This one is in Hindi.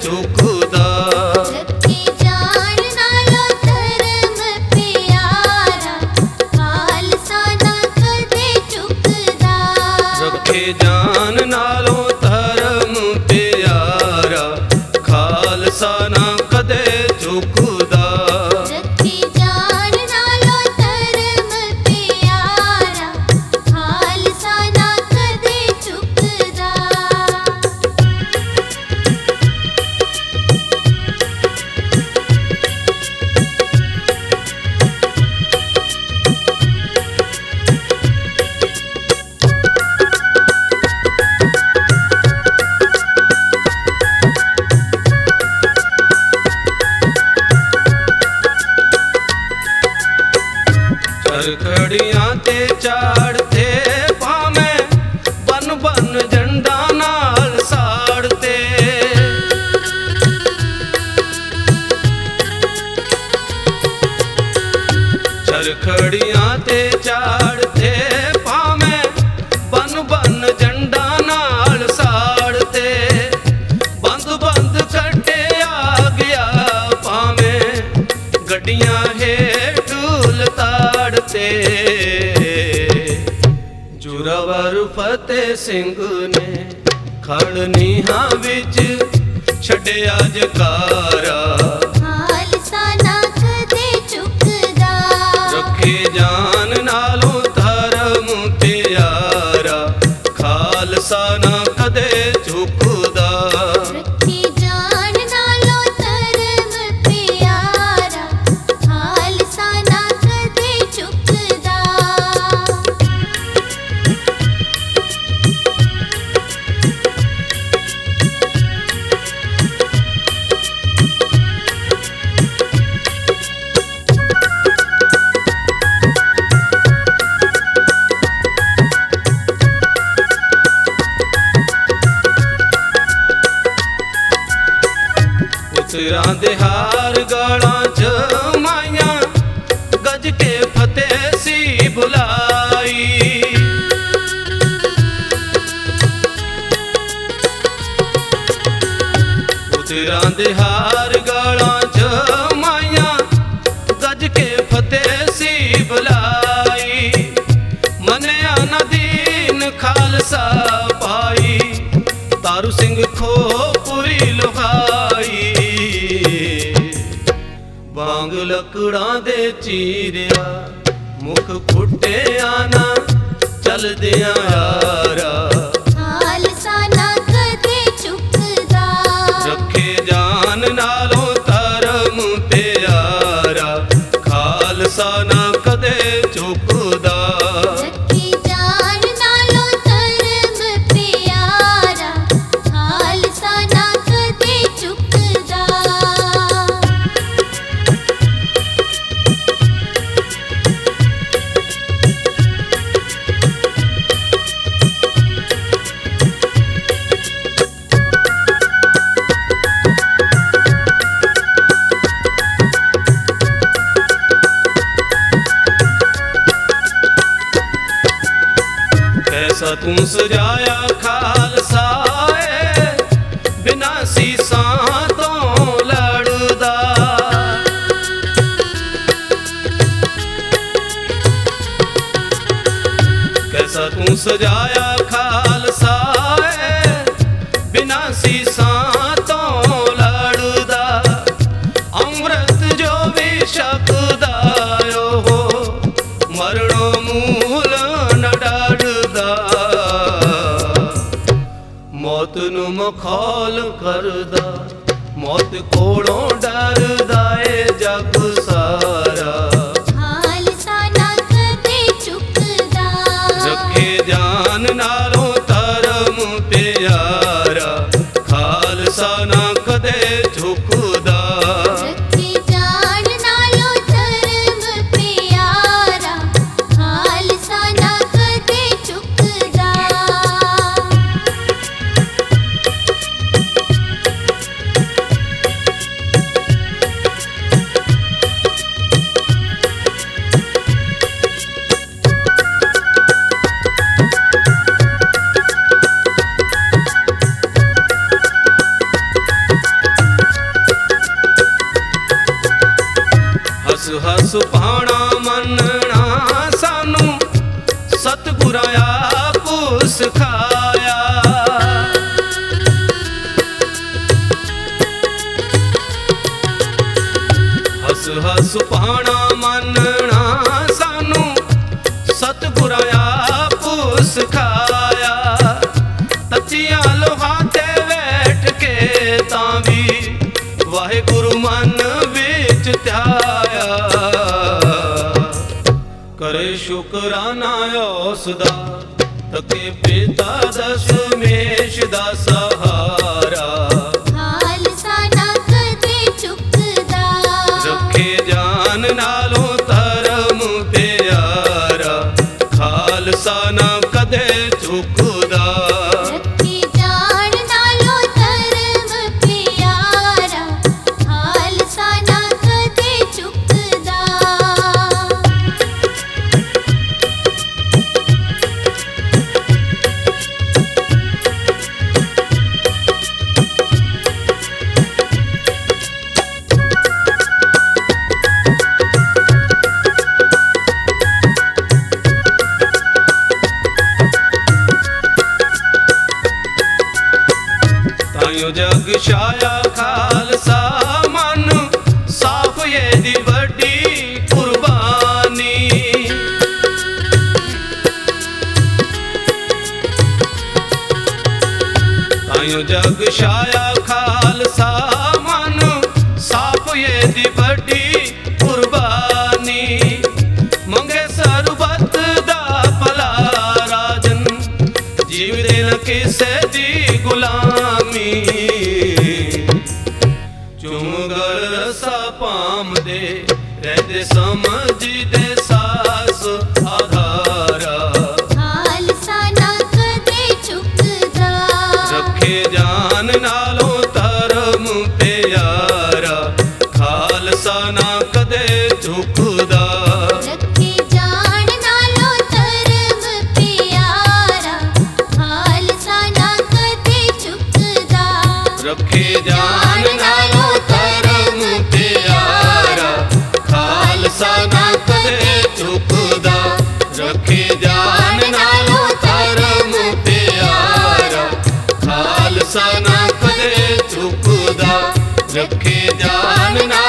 झुकदा। रखे जान नालों धर्म प्यारा, खालसा ना कदे झुकदा। रखे जान नालों धर्म प्यारा, खालसा ना कदे झुकदा। रखे जान नालों धर्म प्यारा, खालसा ना कदे झुकदा। चरखड़ियां ते चाड़ते पावे, बन बन झंडा नाल साड़ते। चरखड़ियां ते चाड़ते पावे, बन बन झंडा नाल साड़ते। बंद बंद कटे आ गया पावे, गड्डियां हेठ ताड़ते। जोरावर फतेह सिंह ने खड़नीहा विच छड्या जकारा। खालसा ना कदे झुकदा। रखे जान नालों धर्म प्यारा, खालसा ना कदे झुकदा। रखे जान नालों धर्म प्यारा, खालसा ना कदे झुकदा। पुत्रां दे हार गालां च माइयां, गज के फतेह सी बुलाई। पुत्रां दे हार गालां च माइयां, गज के फतेह सी बुलाई। मन्या ना दीन खालसा पाई, तारू सिंह खोपुरी लुहाई। बांग लकड़ां दे चीरिया, मुख फुटिया ना चलदियां यारा। खालसा ना कदे झुकदा। रखे जान नालों धर्म प्यारा, खालसा ना कदे झुकदा। रखे जान नालों धर्म प्यारा, खालसा ना कदे झुकदा। कैसा तू सजाया खालसा है, बिना सीसां तो लड़दा। कैसा तू सजाया खालसा है, बिना सीसां तो लड़दा। अमृत जो भी शकदा हो, मरणो मूल न डरदा। मौत नू मखौल करदा, मौत कोलों डरदा ए जग सारा। खालसा ना कदे झुकदा। रखे जान नालों धर्म प्यारा, खालसा ना कदे झुकदा। रखे जान नालों धर्म प्यारा, खालसा ना कदे झुकदा। ਹਸ ਪਾਣਾ ਮੰਨਣਾ ਸਾਨੂੰ ਸਤਿਗੁਰਾਂ ਆਪ ਸਿਖਾਇਆ। ਹਸ ਹਸ ਪਾਣਾ ਮੰਨਣਾ ਸਾਨੂੰ ਸਤਿਗੁਰਾਂ ਆਪ ਸਿਖਾਇਆ। ਤੱਚੀਆਂ ਲੋਹਾਂ ਤੇ ਬੈਠ ਕੇ ਤਾਂ ਵੀ ਵਾਹਿਗੁਰੂ ਮਨ ਵਿੱਚ ਧਿਆਇਆ। करे शुकराना ਉਸ ਦਾ ਤਕੇ ਪਿਤਾ ਦਸ਼ਮੇਸ਼ ਦਾ ਸਹਾਰਾ। ਖਾਲਸਾ ਨਾ ਕਦੇ ਝੁਕਦਾ, ਰੱਖੇ ਜਾਨ ਨਾਲੋਂ ਧਰਮ ਪਿਆਰਾ। ਖਾਲਸਾ ਨਾ ਕਦੇ ਝੁਕਦਾ, ਰੱਖੇ ਜਾਨ ਨਾਲੋਂ ਧਰਮ ਪਿਆਰਾ। ਖਾਲਸਾ ਨਾ ਕਦੇ ਝੁਕਦਾ। ਤਾਈਓ ਜਗ ਛਾਇਆ ਖਾਲਸਾ ਮਨ ਸਾਫ ਇਹਦੀ ਵੱਡੀ ਕੁਰਬਾਨੀ। ਤਾਈਓ ਜਗ ਛਾਇਆ ਖਾਲਸਾ ਮਨ ਸਾਫ ਇਹਦੀ ਵੱਡੀ ਕੁਰਬਾਨੀ। ਮੰਗੇ ਸਰਬੱਤ ਦਾ ਭਲਾ ਰਾਜਨ, ਜੀਵਦੇ ਨ ਕਿਸੇ ਦੀ ਗੁਲਾਮੀ। ਚੁੰਗਲ ਰਸਾ ਪਾਮਦੇ ਰਹਿੰਦੇ ਸਮਝਦੇ ਸਾਸ ਆਧਾਰਾ। ਖਾਲਸਾ ਨਾ ਕਦੇ ਝੁਕਦਾ, ਰੱਖੇ ਜਾਨ ਨਾਲੋਂ ਧਰਮ ਪਿਆਰਾ। ਖਾਲਸਾ ਨਾ ਕਦੇ ਝੁਕਦਾ, ਰੱਖੇ ਜਾਨ ਨਾਲੋਂ ਧਰਮ ਪਿਆਰਾ। ਖਾਲਸਾ ਨਾ ਕਦੇ ਝੁਕਦਾ, ਰੱਖੇ ਜਾਨ ਨਾਲੋਂ ਧਰਮ ਪਿਆਰਾ। ਖਾਲਸਾ ਨਾ ਕਦੇ ਝੁਕਦਾ, ਰੱਖੇ ਜਾਨ ਨਾਲੋਂ ਧਰਮ ਪਿਆਰਾ। ਖਾਲਸਾ ਨਾ ਕਦੇ ਝੁਕਦਾ, ਰੱਖੇ ਜਾਨ